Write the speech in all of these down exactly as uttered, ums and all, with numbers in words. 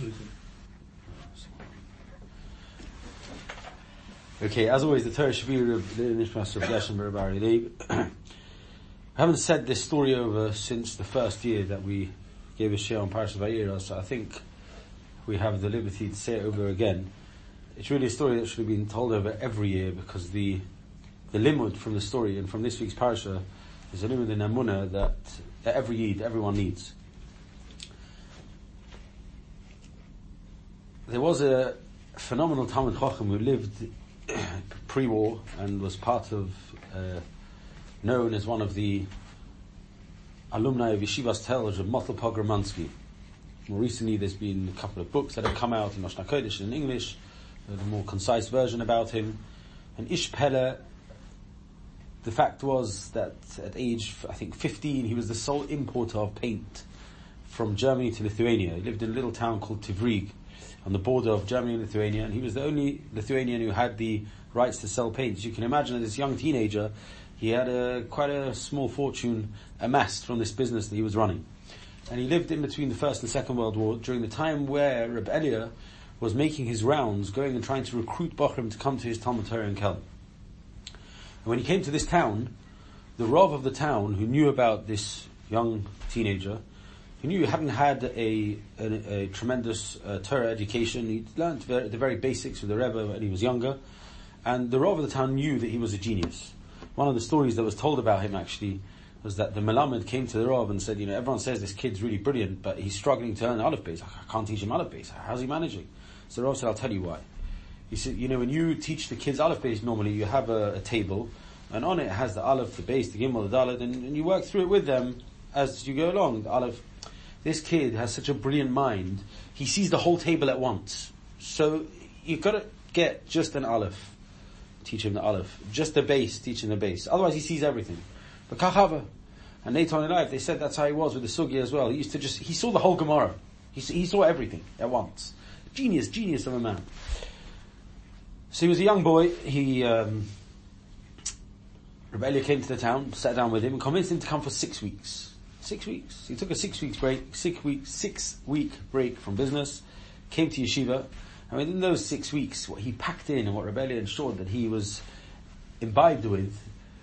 Okay, as always, the Torah Shavir of the Nishmas of Geshem Bar Leib. I haven't said this story over since the first year that we gave a share on Parashat Vayera, so I think we have the liberty to say it over again. It's really a story that should have been told over every year, because the the limud from the story and from this week's parasha is a limud in Amunah that, that every Yid, everyone needs. There was a phenomenal Talmid Chacham who lived pre-war and was part of, uh, known as one of the alumni of Yeshivas Tel, of Motel Pogramansky. More recently, there's been a couple of books that have come out in Lashon HaKodesh in English, a more concise version about him. And Ish Pele, the fact was that at age, I think, fifteen, he was the sole importer of paint from Germany to Lithuania. He lived in a little town called Tivrig, on the border of Germany and Lithuania, and he was the only Lithuanian who had the rights to sell paint. As you can imagine, as this young teenager, he had a quite a small fortune amassed from this business that he was running. And he lived in between the First and Second World War, during the time where Reb Elia was making his rounds, going and trying to recruit Bochum to come to his Talmud Torah in Kelm. And when he came to this town, the Rav of the town, who knew about this young teenager, he knew he hadn't had a, a, a tremendous uh, Torah education. He'd learned the, the very basics with the Rebbe when he was younger. And the Rav of the town knew that he was a genius. One of the stories that was told about him, actually, was that the Melamed came to the Rav and said, you know, everyone says this kid's really brilliant, but he's struggling to learn Aleph Beis. I can't teach him Aleph Beis. How's he managing? So the Rav said, I'll tell you why. He said, you know, when you teach the kids Aleph Beis, normally you have a, a table, and on it has the Aleph, the Beis, the Gimel, the Dalet, and, and you work through it with them as you go along. The Aleph. This kid has such a brilliant mind. He sees the whole table at once. So you've got to get just an Aleph, teach him the Aleph. Just the base, teach him the base. Otherwise he sees everything. But Kachava and Natan in life, they said that's how he was with the Sugya as well. He used to just, he saw the whole Gemara. He, he saw everything at once. Genius, genius of a man. So he was a young boy. He, um, Rebbe Elia came to the town, sat down with him and convinced him to come for six weeks. Six weeks. He took a six weeks break, six week, six week break from business, came to yeshiva, and within those six weeks, what he packed in and what Rebbe Elia ensured that he was imbibed with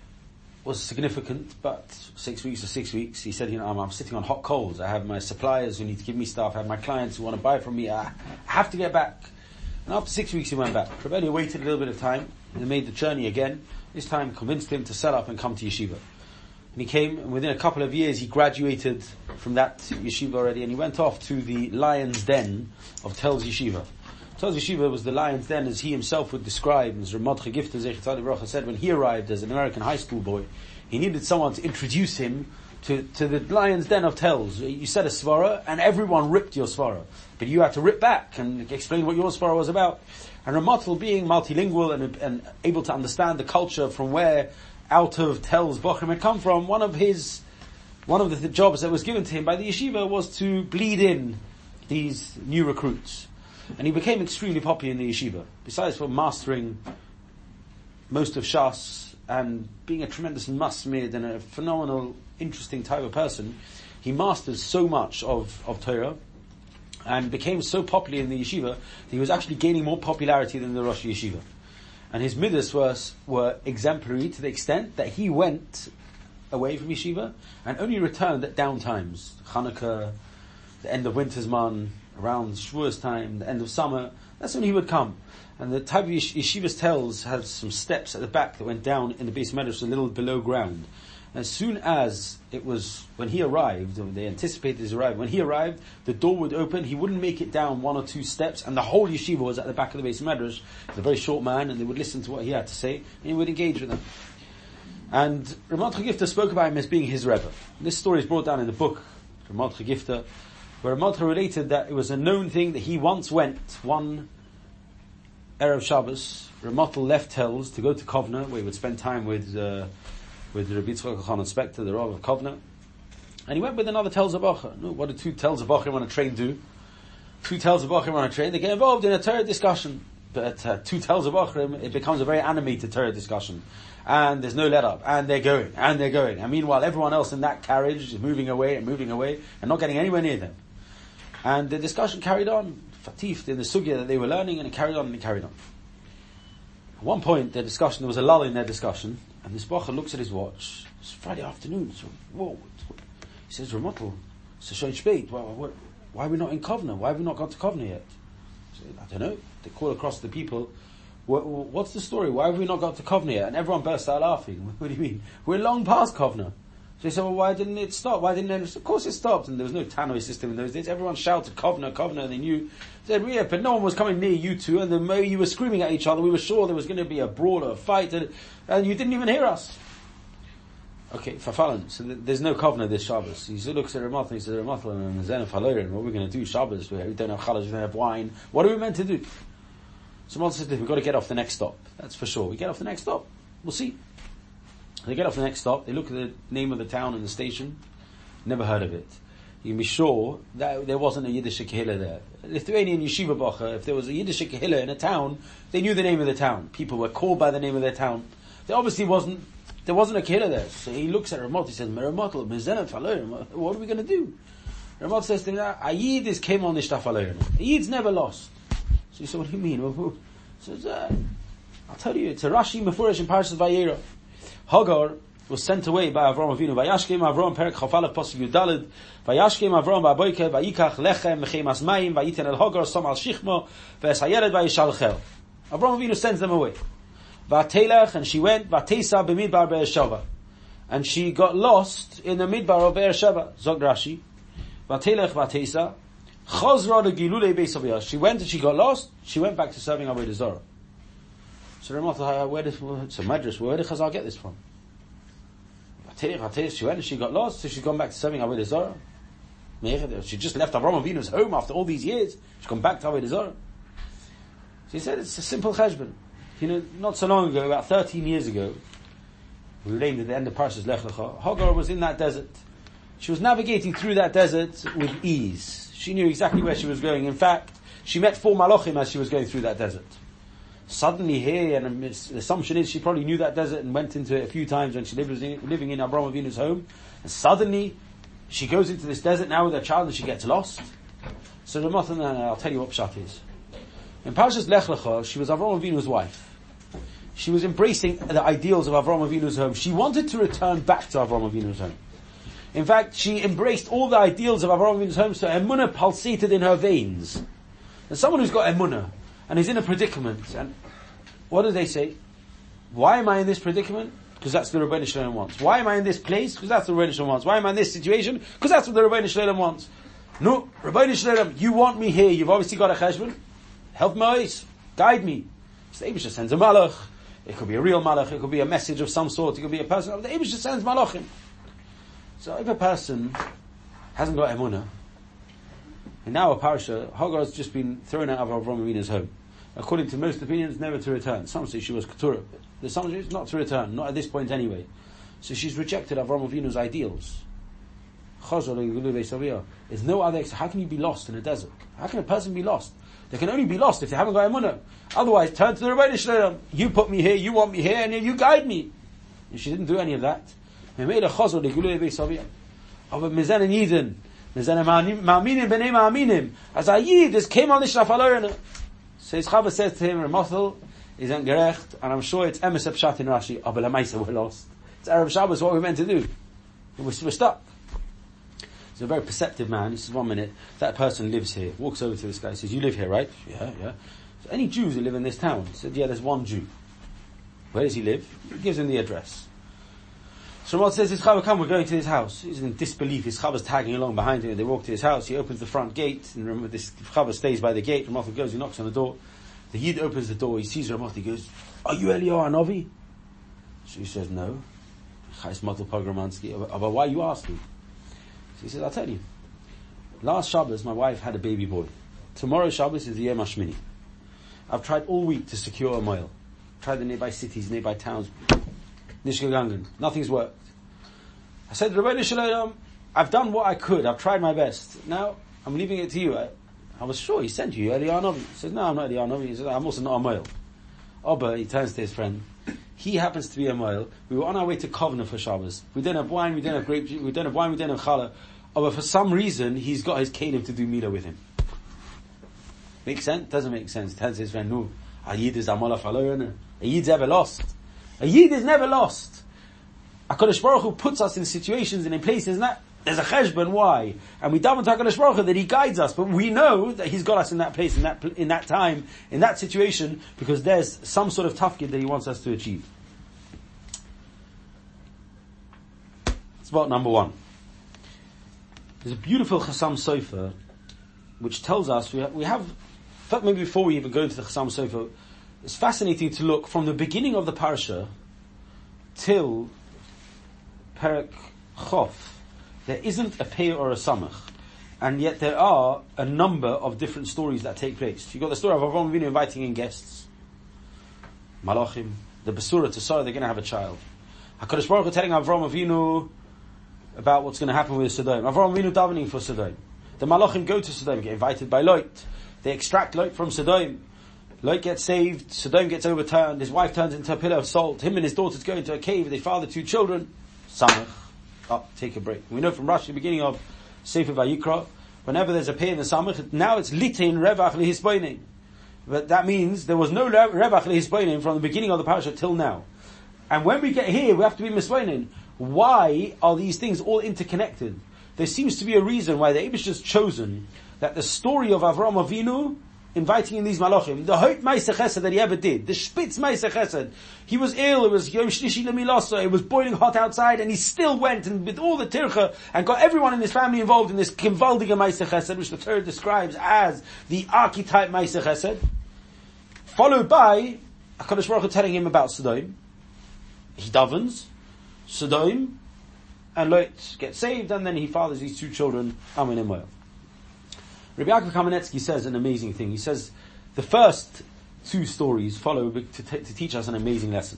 was significant, but six weeks or six weeks, he said, you know, I'm, I'm sitting on hot coals. I have my suppliers who need to give me stuff. I have my clients who want to buy from me. I have to get back. And after six weeks, he went back. Rebbe Elia waited a little bit of time and made the journey again. This time convinced him to sell up and come to yeshiva. And he came, and within a couple of years, he graduated from that yeshiva already, and he went off to the Lion's Den of Telz Yeshiva. Telz Yeshiva was the Lion's Den, as he himself would describe, as Ramad Chagifta Zechat Baruch said, when he arrived as an American high school boy, he needed someone to introduce him to, to the Lion's Den of Telz. You said a svara, and everyone ripped your svara. But you had to rip back and explain what your svara was about. And Ramatul, being multilingual and, and able to understand the culture from where out of Telz Bochum had come from, one of his, one of the th- jobs that was given to him by the yeshiva was to bleed in these new recruits. And he became extremely popular in the yeshiva. Besides for mastering most of Shas and being a tremendous masmid and a phenomenal, interesting type of person, he mastered so much of, of Torah and became so popular in the yeshiva that he was actually gaining more popularity than the Rosh Yeshiva. And his midas was, were exemplary to the extent that he went away from yeshiva and only returned at down times. Chanukah, the end of winter's man, around Shavuos time, the end of summer, that's when he would come. And the type of yesh- yeshiva's tells had some steps at the back that went down in the base medrash a little below ground. And as soon as it was, when he arrived, or they anticipated his arrival, when he arrived, the door would open, he wouldn't make it down one or two steps, and the whole yeshiva was at the back of the base medrash. He's a very short man, and they would listen to what he had to say, and he would engage with them. And Ramad Chagifta spoke about him as being his Rebbe. This story is brought down in the book, Ramad Chagifta, where Ramad related that it was a known thing that he once went, one Erev Shabbos, Ramad left Telz to go to Kovna, where he would spend time with, uh, with Rabbi Yitzchak Elchanan Spector, the Rav of Kovna. And he went with another Telz Abacha. No, what do two Telz Abacha on a train do? Two Telz Abacha on a train, they get involved in a Torah discussion. But uh, two Telz Abacha, it becomes a very animated Torah discussion. And there's no let up. And they're going, and they're going. And meanwhile, everyone else in that carriage is moving away and moving away, and not getting anywhere near them. And the discussion carried on. fatifed in the sugya that they were learning, and it carried on and it carried on. At one point, their discussion, there was a lull in their discussion, and this Bacher looks at his watch. It's Friday afternoon, so, whoa. He says, Ramotel, it's a Shoy Shpeit. Why, why, why are we not in Kovna? Why have we not gone to Kovna yet? I, said, I don't know. They call across the people, what, what's the story? Why have we not got to Kovna yet? And everyone burst out laughing. What do you mean? We're long past Kovna. So they said, well, why didn't it stop? Why didn't it? Of course it stopped, and there was no tannoy system in those days. Everyone shouted Kovna, Kovna, and they knew. They said, yeah, but no one was coming near you two, and the mo you were screaming at each other. We were sure there was going to be a brawl or a fight, and, and you didn't even hear us. Okay, Fafalin, so th- there's no Kovna this Shabbos. He looks at Ramoth and he says, Ramoth and Zen Falorin, what are we going to do Shabbos? We don't have challahs, we don't have wine. What are we meant to do? Someone says, we've got to get off the next stop. That's for sure. We get off the next stop. We'll see. They get off the next stop, they look at the name of the town and the station, never heard of it. You can be sure that there wasn't a Yiddish Kehillah there. Lithuanian Yeshiva Bacher, if there was a Yiddish Kehillah in a town, they knew the name of the town. People were called by the name of their town. There obviously wasn't, there wasn't a Kehillah there. So he looks at Ramot, he says, Meramotel, Mezenem Falorim, what are we going to do? Ramot says to him, a Yid is came on the Shtafalorim. A Yid's never lost. So he said, what do you mean? He says, uh, I'll tell you, it's a Rashi Mefurish in Parashat Vayera. Hagar was sent away by Avram Avinu. Vayashkem Avram Perek Chafalef Pasuk Yudalid. Vayashkem Avram Ba'boike Vayikach Lechem Mechemas Mayim Vayiten El Hagar Som Al Shichmo V'Esayered Vayishalchel. Avram Avinu sends them away. Vatelech, and she went Vatesa B'Midbar Be'ersheva, and she got lost in the Midbar of Be'ersheva. Zog Rashi. Vatelech Vatesa Chazra LeGilulei Beis Aviyah. She went and she got lost. She went back to serving Avodah Zarah. So Ramot, where did, it's a Madrash, where did Chazal get this from? She went and she got lost, so she's gone back to serving Avodah Zarah. She just left Avram Avinu's home after all these years. She's gone back to Avodah Zarah. She said it's a simple cheshbon. You know, not so long ago, about thirteen years ago, we named at the end of Parshas Lech Lecha, Hagar was in that desert. She was navigating through that desert with ease. She knew exactly where she was going. In fact, she met four malachim as she was going through that desert. Suddenly here, and the assumption is she probably knew that desert and went into it a few times when she lived living in Avraham Avinu's home. And suddenly, she goes into this desert now with her child and she gets lost. So the Ramot, and I'll tell you what Pshat is. In Parshas Lech Lecha, she was Avraham Avinu's wife. She was embracing the ideals of Avraham Avinu's home. She wanted to return back to Avraham Avinu's home. In fact, she embraced all the ideals of Avraham Avinu's home, so Emunah pulsated in her veins. And someone who's got Emunah, and he's in a predicament, and what do they say? Why am I in this predicament? Because that's what the Rebbeinu Shalom wants. Why am I in this place? Because that's what the Rebbeinu Shalom wants. Why am I in this situation? Because that's what the Rebbeinu Shalom wants. No, Rebbeinu Shalom, you want me here. You've obviously got a cheshbon. Help my eyes. Guide me. So the Eibusha sends a malach. It could be a real malach. It could be a message of some sort. It could be a person. The Eibusha sends malachim. So if a person hasn't got emunah, and now a parasha, Hagar has just been thrown out of Avraham Avinu's home. According to most opinions, never to return. Some say she was keturah. There's some say not to return, not at this point anyway. So she's rejected Avraham Avinu's ideals. There's no other. How can you be lost in a desert? How can a person be lost? They can only be lost if they haven't got emunah. Otherwise, turn to the Rebbeinu Shalom. You put me here, you want me here, and you guide me. And she didn't do any of that. As a Yid, this came on the Shnafalorin. Says Chava says to him, Ramothel is ungerecht, and I'm sure it's emes pshat in Rashi. Oh, but Lamaisa, we're lost. It's Erev Shabbos, what we're meant to do. We're, we're stuck. He's a very perceptive man. He says, one minute, that person lives here. Walks over to this guy, says, you live here, right? Yeah, yeah. So any Jews who live in this town? He said, yeah, there's one Jew. Where does he live? He gives him the address. So Ramot says, his Chava, come, we're going to his house. He's in disbelief. His Chava's tagging along behind him. They walk to his house. He opens the front gate. And remember, this Chava stays by the gate. Ramot goes, he knocks on the door. The Yid opens the door. He sees Ramot. He goes, are you Eliyahu Hanavi? So he says, no. Chais Matel Pogromansky. But why are you asking? So he says, I'll tell you. Last Shabbos, my wife had a baby boy. Tomorrow Shabbos is the Yom HaShmini. I've tried all week to secure a mile. Tried the nearby cities, nearby towns. Nishkagangan. Nothing's worked. I said, Rebbeinu Shalom, I've done what I could. I've tried my best. Now, I'm leaving it to you. I, I was sure he sent you, Eliyahu Hanavi. He said, no, I'm not Eliyahu Hanavi. He said, I'm also not a mile. Oh, but he turns to his friend. He happens to be a mile. We were on our way to Kovna for Shabbos. We don't have wine, we don't have grape juice, we don't have wine, we don't have challah. Oh, but for some reason, he's got his kelim to do milah with him. Makes sense? Doesn't make sense. Tells his friend, no, a Yid is Amala Faloyana. A Yid's ever lost. A Yid is never lost. HaKadosh Baruch Hu puts us in situations and in places, and that, there's a cheshbon, why? And we daven to HaKadosh Baruch Hu that He guides us, but we know that He's got us in that place, in that, in that time, in that situation, because there's some sort of tafkid that He wants us to achieve. Spot number one. There's a beautiful Chassam Sofer, which tells us, we have, we have, in fact maybe before we even go into the Chassam Sofer, it's fascinating to look from the beginning of the parasha till Perek Chof. There isn't a pei or a samach, and yet there are a number of different stories that take place. You've got the story of Avraham Avinu inviting in guests, Malachim, the Besura to Sarah, they're going to have a child. HaKadosh Baruch Hu telling Avraham Avinu about what's going to happen with Sodom. Avraham Avinu davening for Sodom. The Malachim go to Sodom, get invited by Lot. They extract Lot from Sodom. Lot gets saved, Sodom gets overturned, his wife turns into a pillar of salt, him and his daughters go into a cave, they father two children. Samach. Oh, take a break. We know from Rashi, the beginning of Sefer Vayikra, whenever there's a pei in the Samach, now it's litin revach lehisboinim. But that means there was no revach lehisboinim from the beginning of the parasha till now. And when we get here, we have to be misboinim. Why are these things all interconnected? There seems to be a reason why the Eibush has chosen that the story of Avraham Avinu inviting in these malachim, the Hoyt Ma'aseh Chesed that he ever did, the Spitz Ma'aseh Chesed, he was ill, it was Yom Shlishi Lemilasa, it was boiling hot outside, and he still went and with all the tircha and got everyone in his family involved in this Kimvaldige Ma'aseh Chesed, which the Torah describes as the archetype Ma'aseh Chesed, followed by HaKadosh Baruch Hu telling him about Sodom. He davens, Sodom, and Lot gets saved, and then he fathers these two children, Amin and Moab. Rabbi Yaakov Kamenetsky says an amazing thing. He says the first two stories follow to, t- to teach us an amazing lesson.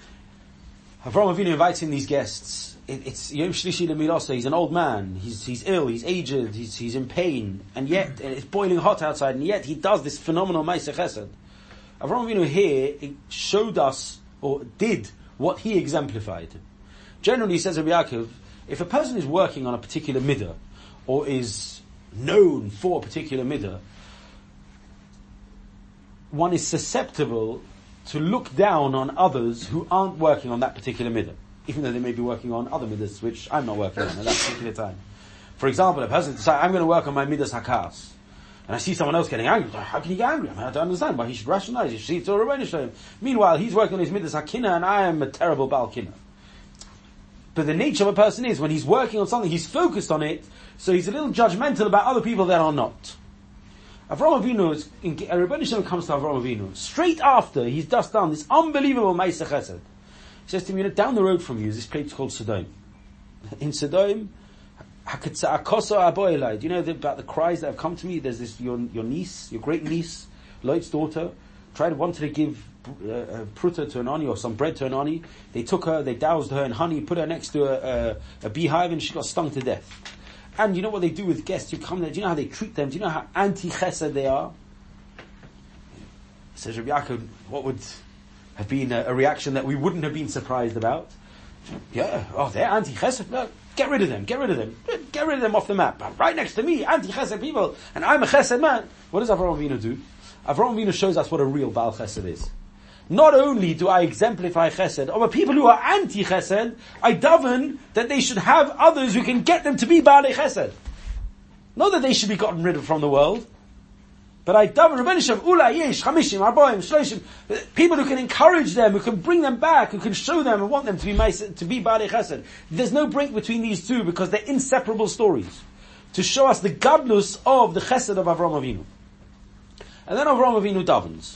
Avraham Avinu invites in these guests. It, it's Yom Shlishi Lemilasa. He's an old man. He's he's ill. He's aged. He's he's in pain, and yet and it's boiling hot outside. And yet he does this phenomenal Ma'aseh Chesed. Avraham Avinu here showed us or did what he exemplified. Generally, says Rabbi Yaakov, if a person is working on a particular midah or is known for a particular midah, one is susceptible to look down on others who aren't working on that particular midah, even though they may be working on other midahs which I'm not working on at that particular time. For example, a person decides, I'm going to work on my midas hakas, and I see someone else getting angry. How can he get angry? I mean, I don't understand, but he should rationalize. He should see Torah Rebbeinu Shalom. Meanwhile, he's working on his midas hakina, and I am a terrible Baal Kina. But the nature of a person is, when he's working on something, he's focused on it, so he's a little judgmental about other people that are not. Avraham Avinu, is, in, Rebbeinu Shalom comes to Avraham Avinu, straight after he's just done this unbelievable Ma'aseh Chesed. He says to him, you know, down the road from you is this place called Sodom. In Sodom, do you know the, about the cries that have come to me? There's this, your, your niece, your great niece, Lot's daughter, tried, wanted to give uh, a pruta to an ani, or some bread to an ani. They took her, they doused her in honey, put her next to a, a, a beehive, and she got stung to death. And you know what they do with guests who come there? Do you know how they treat them? Do you know how anti-chesed they are? Says Rabbi Yaakov, what would have been a, a reaction that we wouldn't have been surprised about? Yeah, oh, they're anti-chesed? No, get rid of them, get rid of them. Get rid of them off the map. Right next to me, anti-chesed people, and I'm a chesed man. What does Avraham Avinu do? Avraham Avinu shows us what a real Baal Chesed is. Not only do I exemplify chesed, but people who are anti-chesed, I daven that they should have others who can get them to be Baalei Chesed. Not that they should be gotten rid of from the world, but I daven Rebbeinu Shalom, Ula, Yesh, Chamishim, Arboim, Shloshim, people who can encourage them, who can bring them back, who can show them and want them to be to be Baalei Chesed. There's no break between these two because they're inseparable stories to show us the gadlus of the chesed of Avraham Avinu. And then Avraham Avinu davens.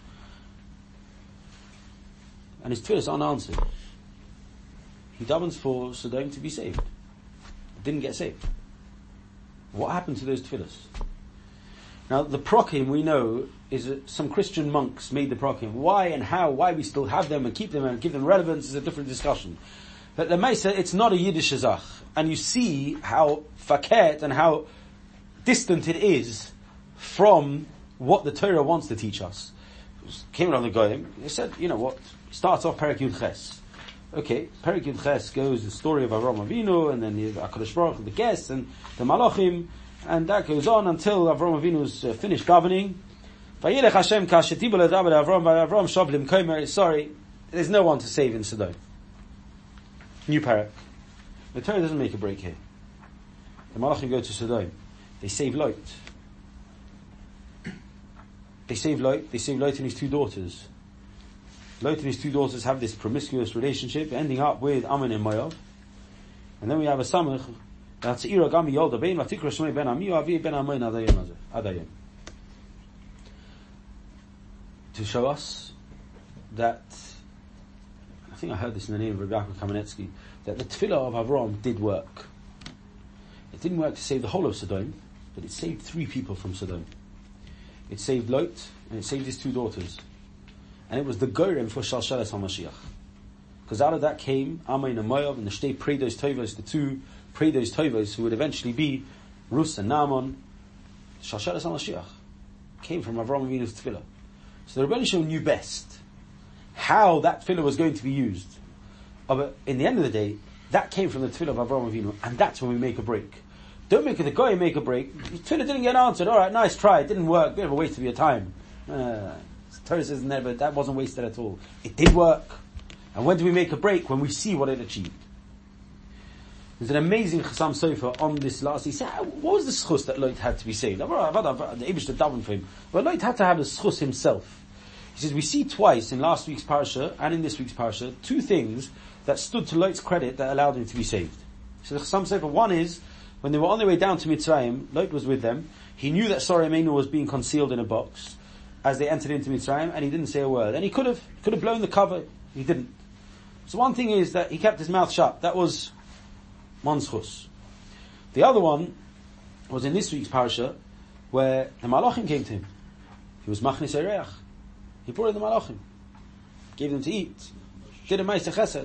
And his tefillos aren't answered. He davens for Sodom to be saved. Didn't get saved. What happened to those tefillos? Now, the prokim, we know, is that some Christian monks made the prokim. Why and how, why we still have them and keep them and give them relevance is a different discussion. But the Meisa, it's not a Yiddish azach. And you see how faket and how distant it is from what the Torah wants to teach us. Came around the Goyim, they said, you know what, starts off Perek Yud Ches. Okay, Perek Yud Ches goes the story of Avraham Avinu, and then the HaKadosh Baruch Hu, the guests, and the Malachim, and that goes on until Avraham Avinu's uh, finished davening, Vayilech Hashem kashetibul adaber Avram Avram shavlim komer. Sorry, there's no one to save in Sodom. New parak. The Torah doesn't make a break here. The Malachim go to Sodom. They save Lot. They save Lot. They save Lot and his two daughters. Lot and his two daughters have this promiscuous relationship, ending up with Ammon and Moav. And then we have a samach that's Ira Gami Yolda Bein Latikra Shmei Ben Ami Avi Ben Amoin Adayim Adayim. To show us that, I think I heard this in the name of Rabbi Yaakov Kamenetsky, that the tefillah of Avram did work. It didn't work to save the whole of Sodom, but it saved three people from Sodom. It saved Lot, and it saved his two daughters. And it was the Gorem for Shalshalas HaMashiach. Because out of that came Ammon and Moav, and the Shtei Predos Tovos, the two Predos Tovos, who would eventually be Rus and Naaman. Shalshalas HaMashiach came from Avram Avinu's tefillah. So the Rebbeinu Shalom knew best how that tefillah was going to be used. Oh, but in the end of the day, that came from the tefillah of Avram Avinu, and that's when we make a break. Don't make it the guy make a break. The tefillah didn't get answered. All right, nice try. It didn't work. Bit of a waste of your time. Uh, Torah says never. That wasn't wasted at all. It did work. And when do we make a break? When we see what it achieved. There's an amazing Chassam Sofer on this last. He said, what was the schus that Lot had to be saved? I've had the Eibush to daven for him. But Lot had to have the schus himself. He says, we see twice in last week's parasha and in this week's parasha, two things that stood to Lot's credit that allowed him to be saved. So the Chassam Sofer, one is, when they were on their way down to Mitzrayim, Lot was with them. He knew that Sarah Imenu was being concealed in a box as they entered into Mitzrayim, and he didn't say a word. And he could have, could have blown the cover. He didn't. So one thing is that he kept his mouth shut. That was one schus. The other one was in this week's parasha, where the Malachim came to him. He was Machnis Ereach. He brought in the Malachim. Gave them to eat. Did a Ma'aseh Chesed.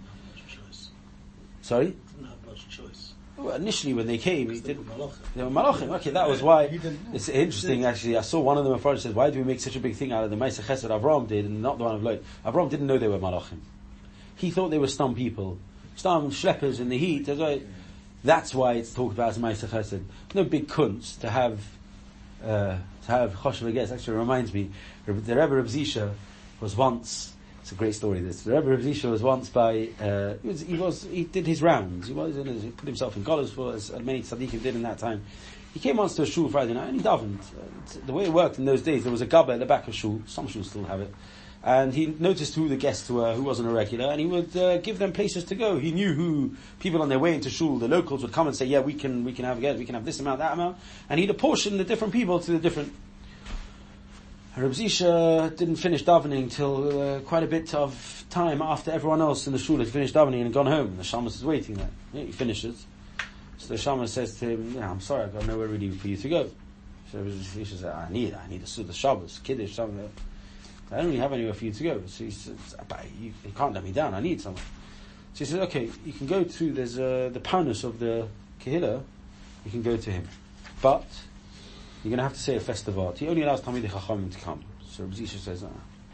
Sorry? Well, initially when they came, he did, they were Malachim. Okay, that was why. It's interesting actually. I saw one of them in front and said, why do we make such a big thing out of the Ma'aseh Chesed Avram did and not the one of Lot? Avram didn't know they were Malachim. He thought they were stum people. Stum schleppers in the heat. That's why it's talked about as Ma'aseh Chesed. No big kunz to have, uh, to have Choshev Ages. Actually, it reminds me, the Rebbe Reb Zisha was once, it's a great story this, the Rebbe Reb Zisha was once by, uh, he was, he was, he did his rounds, he was, he put himself in college for, as many tzaddikim did in that time. He came once to a shul Friday night and he davened. Uh, the way it worked in those days, there was a gabba at the back of shul, some shuls still have it, and he noticed who the guests were, who wasn't a regular, and he would uh, give them places to go. He knew who people on their way into shul, the locals would come and say, yeah, we can, we can have guests, we can have this amount, that amount, and he'd apportion the different people to the different. Reb Zisha didn't finish davening till uh, quite a bit of time after everyone else in the shul had finished davening and gone home. And the shamus is waiting there. Yeah, he finishes. So the shamus says to him, yeah, I'm sorry, I've got nowhere really for you to go. So Reb Zisha says, I need, I need a Suda Shabbos, Kiddush, something. I don't really have anywhere for you to go. So he says, but you, you can't let me down, I need something. So he says, okay, you can go to, there's uh, the Paunus of the Kehillah, you can go to him. But you're going to have to say a festival. He only allows Talmidei Chachamim to come. So Reb Zisha says, ah,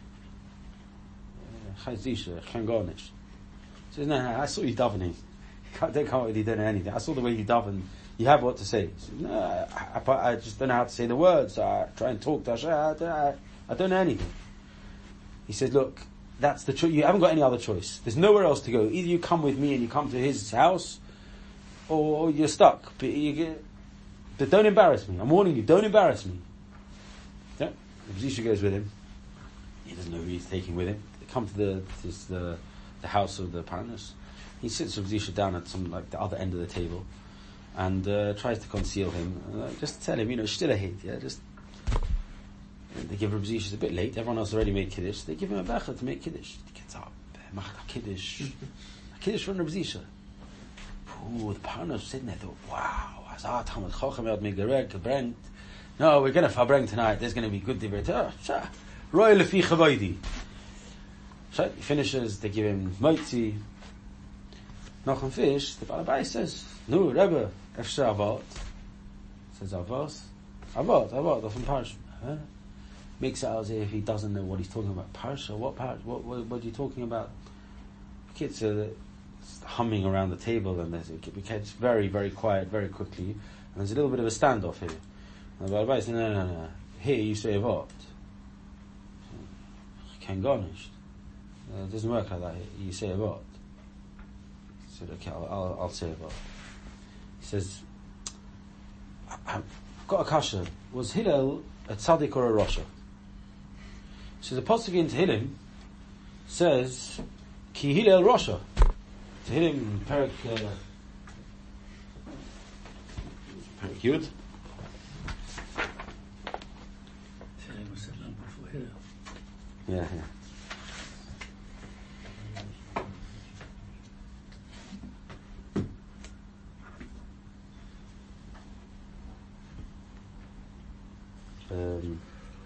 Chai Zisha, Chen Garnish. He says, no, no, I saw you davening. They can't really do anything. I saw the way you daven. You have what to say. He says, no, I, I, I just don't know how to say the words. I try and talk to Hashem. I don't, I, I don't know anything. He says, look, that's the choice. You haven't got any other choice. There's nowhere else to go. Either you come with me and you come to his house, or you're stuck. But you get, But don't embarrass me. I'm warning you, don't embarrass me. Yeah. Zisha goes with him. He doesn't know who he's taking with him. They come to the to the, the house of the Paunus. He sits with Zisha down at some like the other end of the table and uh, tries to conceal him. Uh, just tell him, you know, still a hate, yeah, just they give Reb Zisha, it's a bit late, everyone else already made Kiddush. They give him a becher to make Kiddush. He gets up, macht a Kiddush. A Kiddush from Reb Zisha. Ooh, the Paunus sitting there thought, wow. No, we're going to fabring tonight. There's going to be good debate. Roy lefi chavoidi. So he finishes. They give him motzi, noch and fish. The Balabai says, "No, Rebbe, efshe avot." Says avos, avot, avot. Of from Parsha. Huh? Makes it out as if he doesn't know what he's talking about. Parsha, what Parsha? What, what, what are you talking about? Kids are humming around the table, and it becomes very, very quiet very quickly, and there's a little bit of a standoff here. And the Balabai says, no, no, no, here you say avot. can garnished. Uh, it doesn't work like that. You say about. So okay, I'll, I'll, I'll say about. He says, I've got a kasha. Was Hillel a tzaddik or a rasha? So the pasuk in Tehillim says, Ki Hillel rasha. Tehillim Perak uh, Perak Yud. Tehillim was set long before Hillel. Yeah, yeah. Um,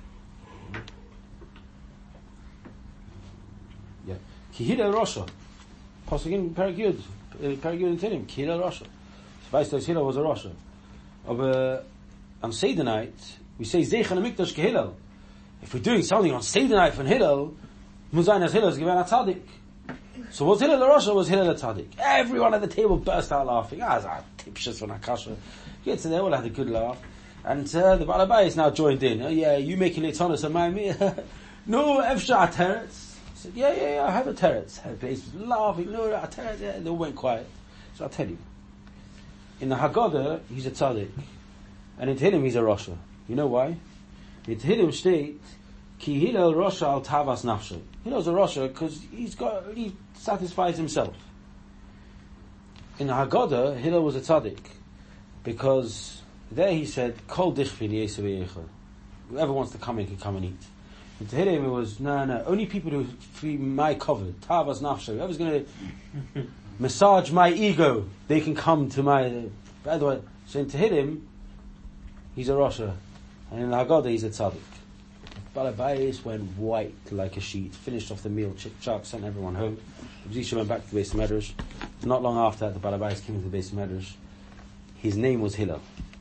yeah. Ki Hillel rasha. Pasuk in Perak Yud. Perak Yud in Tehillim. Ki Hillel rasha. So weißt du, Hillel was a rasha. But on Seder night, we say Zeichan HaMikdash Ki Hillel. If we're doing something on Seder night from Hillel, Muzayin as Hillel is given a tzaddik. So was Hillel a rasha, was Hillel a tzaddik? Everyone at the table burst out laughing. Ah, it's a tipshus from Akasha. Get to they all had a good laugh. And uh, the Balabai is now joined in. Oh yeah, you making it on us, am I me? No, Efsha teretz. He said, yeah, yeah, yeah, I have a teretz. The place was laughing, no, a teretz. Yeah, they all went quiet. So I'll tell you. In the Haggadah, he's a tzaddik. And in Tehillim, he's a rasha. You know why? In Tehillim state, Ki Hillel rasha al tavas nafsho. Hillel's a rasha because he's got, he satisfies himself. In the Haggadah, Hillel was a tzaddik. Because there he said, Kol dichvin yesu v'yecha. Whoever wants to come in can come and eat. And to him it was, no, no, only people who feel my covered, tavas nafsho. Whoever's going to massage my ego, they can come to my, by the way, so in Tehillim, he's a rasha. And in the Haggadah, he's a tzaddik. Balabayis went white like a sheet, finished off the meal, chick chak, sent everyone home. Zisha went back to the Beis Medrash. Not long after that, the Balabayis came to the Beis Medrash. His name was Hillel.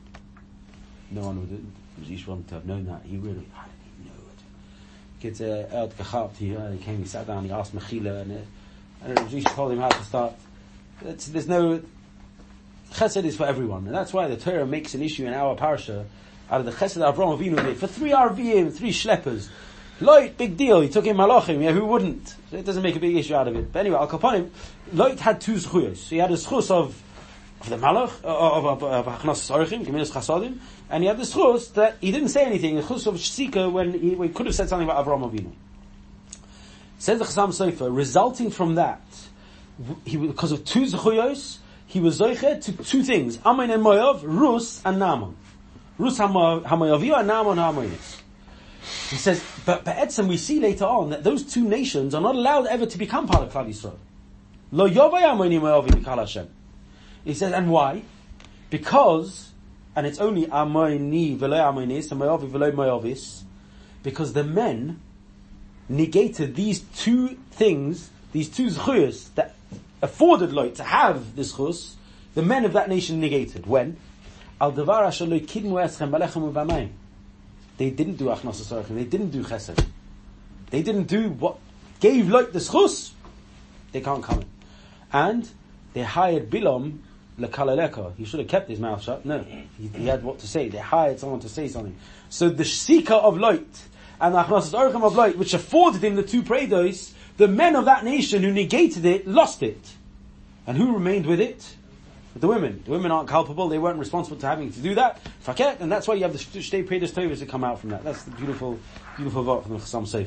No one would, Zisha wanted to have known that. He really, how did he know it? Kids, uh, Erd Gechabt, he, uh, he came, he sat down, he asked Mechila, and, uh, and Zisha told him how to start. It's, there's no, Chesed is for everyone, and that's why the Torah makes an issue in our parasha out of the Chesed Avraham Avinu did for three Arvim, three Schleppers. Lot, big deal. He took in Malachim. Yeah, who wouldn't? So it doesn't make a big issue out of it. But anyway, Al Kapanim, Lot had two zchuyos. So he had a zchus of of the Malach, of of Hachnas Orchim, Gemilas Chasadim, and he had the zchus that he didn't say anything. The zchus of Shsika when he, when he could have said something about Avraham Avinu. Says the Chassam Sofer, resulting from that, he because of two zchuyos, he was zoichet to two things: Ammon and Moav, Rus and Naaman. Rus Hamoyavio and Naaman Hamoynis. He says, but Be'etzem we see later on that those two nations are not allowed ever to become part of Klal Yisrael. Lo Yovay Amoni Moavi Mikal Hashem. He says, and why? Because, and it's only Amoni Velo Amonis and Moavi Velo Moavis, because the men negated these two things, these two zchuyas that afforded Lot to have this chus, the men of that nation negated. When? Al Davar Ashaloi Kidmu Eschem Balechem Ubamayim. They didn't do Achnas Asarachim. They didn't do Chesed. They didn't do what gave Lot the schus. They can't come in. And they hired Bilam lekalaleka. He should have kept his mouth shut. No, he, he had what to say. They hired someone to say something. So the Shsika of Lot and the Achnas Asarachim of Lot, which afforded him the two prados, the men of that nation who negated it lost it. And who remained with it? The women. The women aren't culpable. They weren't responsible to having to do that. Faket, and that's why you have the Shtei Predas Tovas that come out from that. That's the beautiful, beautiful vote from the Chassam Sofer.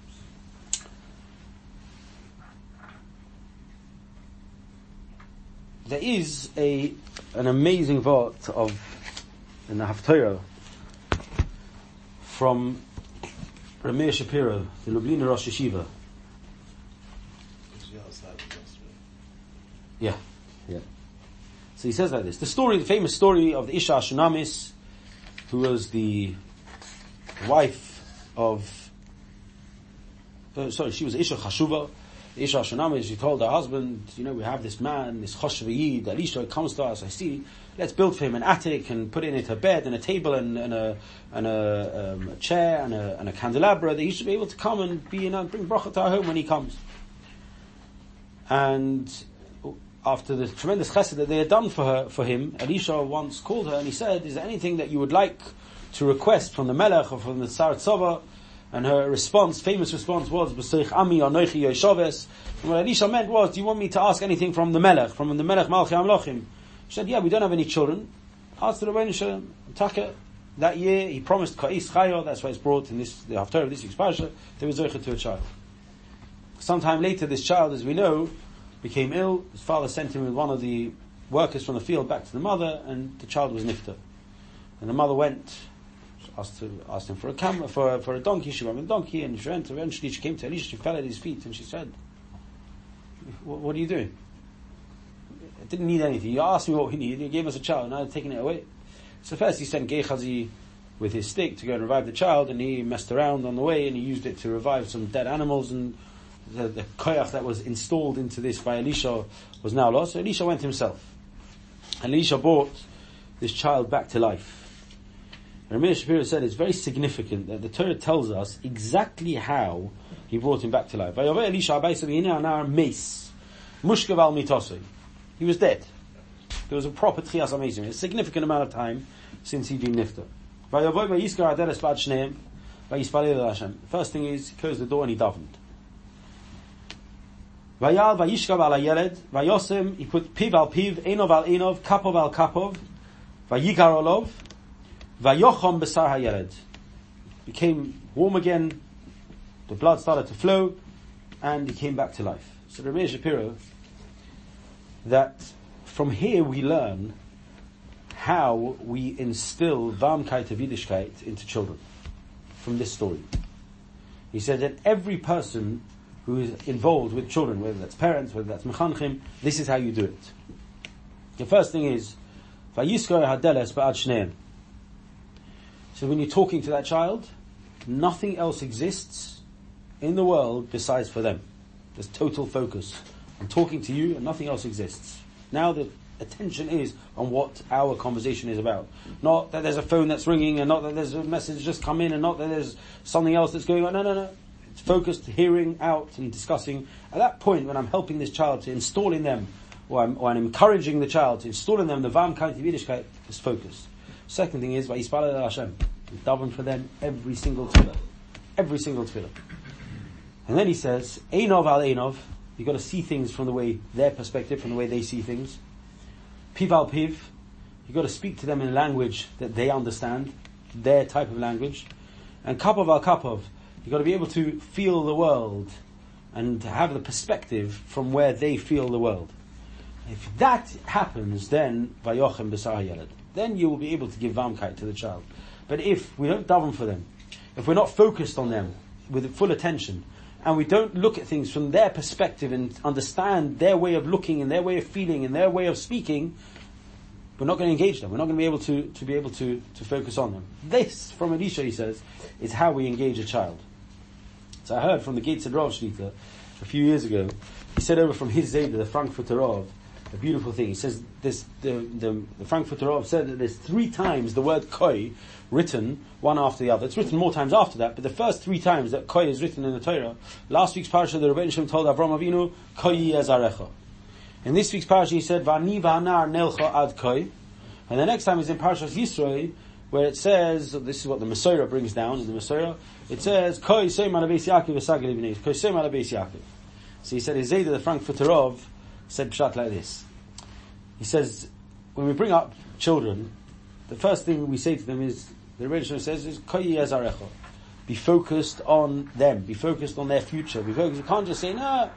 There is a an amazing vote of in the Haftorah from Rameir Shapiro, the Lublina Rosh Yeshiva. Yeah, yeah. So he says like this. The story, the famous story of the Isha Shunamis, who was the wife of, uh, sorry, she was Isha Chashuva. The Isha Shunamis, she told her husband, you know, we have this man, this Choshev Yid, Elisha comes to us, I see, let's build for him an attic and put in it a bed and a table and, and a, and a, um, a chair and a, and a candelabra that he should be able to come and be, you know, bring bracha to our home when he comes. And after the tremendous chesed that they had done for her, for him, Elisha once called her and he said, is there anything that you would like to request from the Melech or from the Tsar Tzava? And her response, famous response was, B'seich ami anochi yoshoves. And what Elisha meant was, do you want me to ask anything from the Melech, from the Melech Malchi Amlochim? She said, yeah, we don't have any children. Ask the Rebbeinu Shalom, Taka. That year, he promised Ka'is Chayo, that's why it's brought in this, the Haftarah of this week's parasha, they were Zocher to a child. Sometime later, this child, as we know, became ill. His father sent him with one of the workers from the field back to the mother, and the child was nifter. And the mother went, asked, to, asked him for a camera, for, for a donkey. She went with a donkey, and she went. Eventually, she came to Elisha. She fell at his feet, and she said, "What, what are you doing? I didn't need anything. You asked me what we needed. You gave us a child, and now you're taking it away." So first, he sent Gehazi with his stick to go and revive the child, and he messed around on the way, and he used it to revive some dead animals, and the, the koyach that was installed into this by Elisha was now lost. So Elisha went himself. And Elisha brought this child back to life. Ramir Shapiro said it's very significant that the Torah tells us exactly how he brought him back to life. He was dead. There was a proper tchias amazing, a significant amount of time since he'd been nifter. The first thing is, he closed the door and he davened. Vayal vayishkav al hayeled, vayosem, he put piv al piv, enov al enov, kapov al kapov, vayigar olov, vayochom besar hayeled. Became warm again, the blood started to flow, and he came back to life. So the Ramir Shapiro, that from here we learn how we instill Vamkeit of Yiddishkeit into children. From this story. He said that every person who is involved with children, whether that's parents, whether that's mechanchim, this is how you do it. The first thing is, Vayiskor hadeles ba'ad shneim. So when you're talking to that child, nothing else exists in the world besides for them. There's total focus. I'm talking to you and nothing else exists. Now the attention is on what our conversation is about. Not that there's a phone that's ringing, and not that there's a message just come in, and not that there's something else that's going on. No, no, no. It's focused, hearing out and discussing. At that point, when I'm helping this child to install in them, or I'm, or I'm encouraging the child to install in them the Vam Kainti Yiddishkeit, is focused. Second thing is, Vayispalel el Hashem. Daven for them every single tefillah. Every single tefillah. And then he says, Einov al Einov. You've got to see things from the way, their perspective, from the way they see things. Piv al piv, you've got to speak to them in language that they understand, their type of language. And kapov al kapov, you've got to be able to feel the world and to have the perspective from where they feel the world. If that happens, then vayochem b'sar hayeled, then you will be able to give vamkeit to the child. But if we don't daven for them, if we're not focused on them with full attention, and we don't look at things from their perspective and understand their way of looking and their way of feeling and their way of speaking, we're not going to engage them. We're not going to be able to, to be able to, to focus on them. This, from Elisha, he says, is how we engage a child. So I heard from the Gates of Rav Shlita a few years ago, he said over from his Zayda, the Frankfurter Rav, a beautiful thing. He says this, the, the, the Frankfurter Rav said that there's three times the word koi written one after the other. It's written more times after that, but the first three times that koi is written in the Torah, last week's parasha, the Rebbeinu Shalom told Avram Avinu, koi yazarecha. In this week's parasha, he said, va'ani va'anar nelcha ad koi. And the next time is in Parashas Yisro, where it says, this is what the Messiah brings down in the Messiah, it says, koi seim ala beis Yaakov v'sagel ibnei, koi seim ala beis Yaakov. So he said, his Zayda, the Frankfurter Rav, said pshat like this. He says, when we bring up children, the first thing we say to them is, the Rebbeinu says, is koi yazarecha. Be focused on them. Be focused on their future. Be focused. You can't just say, no,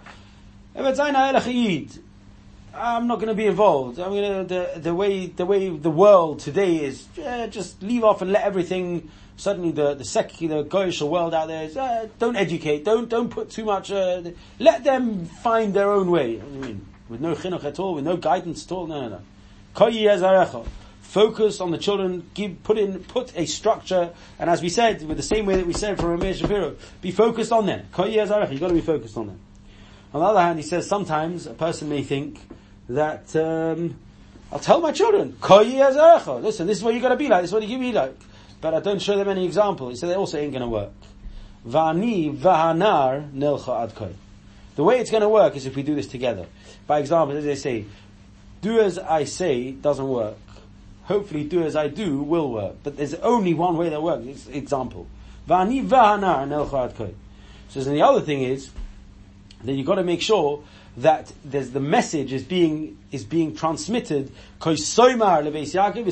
I'm not going to be involved. I mean, the the way the way the world today is, uh, just leave off and let everything. Suddenly, the the secular goyish world out there is, uh, don't educate. Don't don't put too much. Uh, let them find their own way. I mean, with no chinuch at all, with no guidance at all. No, no, no. Koi yazarecha. Focus on the children. Give put in put a structure. And as we said, with the same way that we said for Ramir Shapiro, be focused on them. Koi yazarecha. You've got to be focused on them. On the other hand, he says sometimes a person may think that um, I'll tell my children, koi yazarecha. Listen, this is what you got to be like. This is what you give me like. But I don't show them any example. He said they also ain't going to work. Va'ani v'hanar nelcha ad koi. The way it's going to work is if we do this together. By example, as they say, do as I say doesn't work. Hopefully, do as I do will work. But there's only one way that works. It's example. V'ani v'hanar nelchu ad koi. So then the other thing is that you've got to make sure that there's the message is being is being transmitted appropriately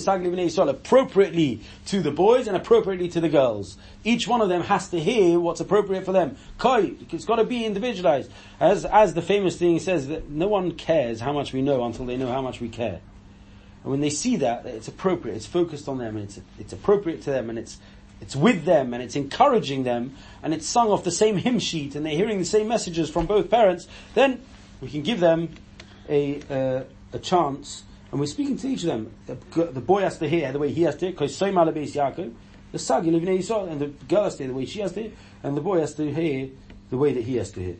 to the boys and appropriately to the girls. Each one of them has to hear what's appropriate for them. It's got to be individualized. As as the famous thing says, that no one cares how much we know until they know how much we care. And when they see that, it's appropriate, it's focused on them, and it's it's appropriate to them, and it's it's with them, and it's encouraging them, and it's sung off the same hymn sheet, and they're hearing the same messages from both parents, then we can give them a uh, a chance, and we're speaking to each of them. The, the boy has to hear the way he has to hear, because so malabeis Yaakov, the sagi livnei Yisrael, and the girl has to hear the way she has to hear, and the boy has to hear the way that he has to hear.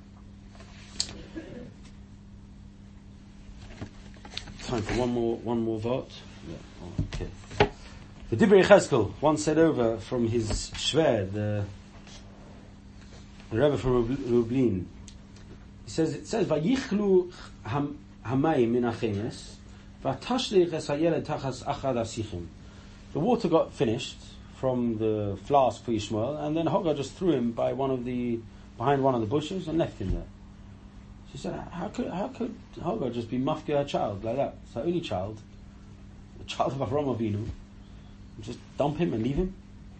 Time for one more one more vote. Yeah. Okay. The Divrei Cheskel once said over from his shver, the, the Rebbe from Lublin. He says, it says, "Vayichlu hamayim min hachemes, v'tashlich es hayeled tachas achad asichim." The water got finished from the flask for Yishmael, and then Hagar just threw him by one of the behind one of the bushes and left him there. She said, "How could how could Hagar just be mafkia her child like that? It's her only child, the child of Avraham Avinu. Just dump him and leave him."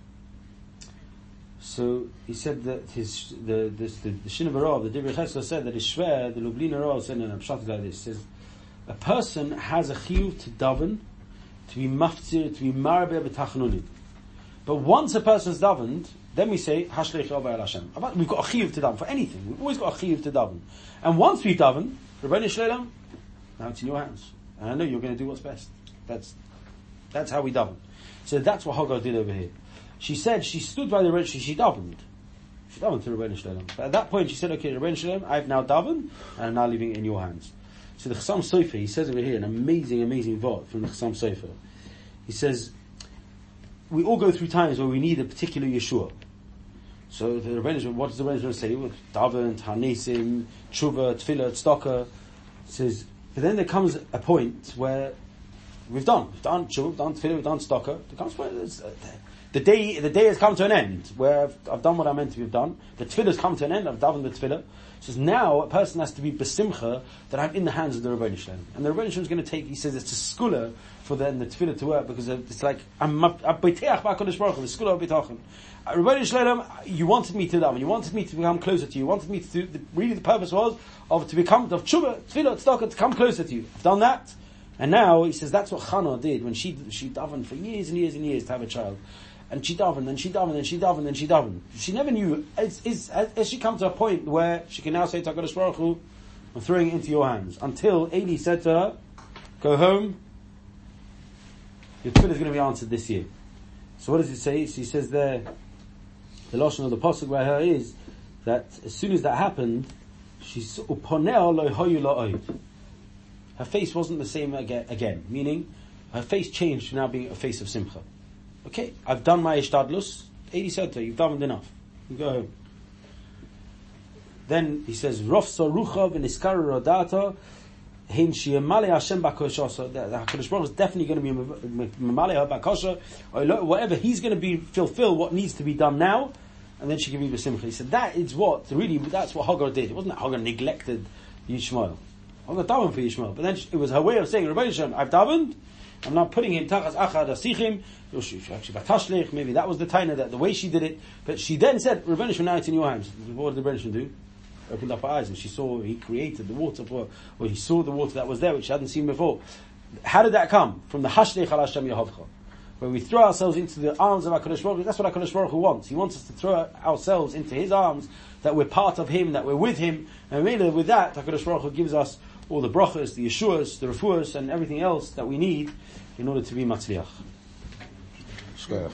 So he said that his the this the, the Shin V'Rav, the Divrei Cheskel said that his shver, the Lubliner Rav, said in a pshat like this: says a person has a chiyuv to daven, to be mafzir, to be marbe b'tachnunim. But once a person's davened, then we say Hashlech Yahweh El Hashem. We've got a chiyuv to daven for anything. We've always got a chiyuv to daven. And once we daven, Rebbeinu Shalom, now it's in your hands, and I know you're going to do what's best. That's that's how we daven. So that's what Hagar did over here. She said she stood by the Rebbeinu, she, she davened. She davened to Rebbeinu Shalom. But at that point she said, okay, Rebbeinu Shalom, I've now davened, and I'm now leaving it in your hands. So the Chassam Sofer, he says over here, an amazing, amazing vort from the Chassam Sofer. He says, we all go through times where we need a particular Yeshua. So the Rebbeinu, what does the Rebbeinu say? Daven, Hanesim, Tshuva, Tfilah, Tzedakah. He says, but then there comes a point where we've done, we've done Tshuva, we've done Tfilah, we've done Tzedakah. There comes a point, uh, the day, the day has come to an end where I've, I've done what I meant to have done. The Tfilah has come to an end. I've davened the Tfilah. He says now a person has to be besimcha that I'm in the hands of the Rebbeinu Shalom. And the Rebbeinu Shalom is going to take. He says it's a skula for then the Tfilah to work because it's like I'm beiteach b'Hakadosh Baruch Hu, the skula of bitachon. Rebbeinu Shalom, you wanted me to daven. You wanted me to become closer to you. You wanted me to do. The, really, the purpose was of to become of tshuva, Tfilah, tzedakah, to come closer to you. I've done that, and now he says that's what Chana did when she she davened for years and years and years to have a child. And she davened, and she davened, and she davened, and she davened. She never knew. Is, is, has she come to a point where she can now say to HaKadosh Baruch Hu, I'm throwing it into your hands. Until Eli said to her, go home, your tefillah is going to be answered this year. So what does it say? She says there, the lashon of the pasuk by her is, that as soon as that happened, she's uponeh lo hoyu la'od. Her face wasn't the same again, again, meaning, her face changed to now being a face of simcha. Okay, I've done my ishtadlus. Eli said to her, you've done enough. You go home. Then he says, Rof Sarucha v'niskar rodata hein sheyemale Hashem b'kosha. The HaKadosh Baruch is definitely going to be memale her b'kosha. Whatever, he's going to be fulfill what needs to be done now, and then she can be b'simcha. He said that is what really that's what Hagar did. It wasn't that Hagar neglected Yishmael. Hagar davened for Yishmael, but then it was her way of saying, Rebbeinu Shalom, I've davened. I'm not putting him tachas achad asichim. Maybe that was the taina, that the way she did it. But she then said, Rebbeinu Shalom, now it's in your hands. What did the Rebbeinu Shalom do? Opened up her eyes and she saw he created the water for her, or he saw the water that was there which she hadn't seen before. How did that come? From the hashlech al Hashem Yehovcha, where we throw ourselves into the arms of HaKadosh Baruch Hu. That's what HaKadosh Baruch Hu wants. He wants us to throw ourselves into His arms, that we're part of Him, that we're with Him, and really with that HaKadosh Baruch Hu gives us all the brachas, the yeshuas, the refuahs, and everything else that we need in order to be matzliach.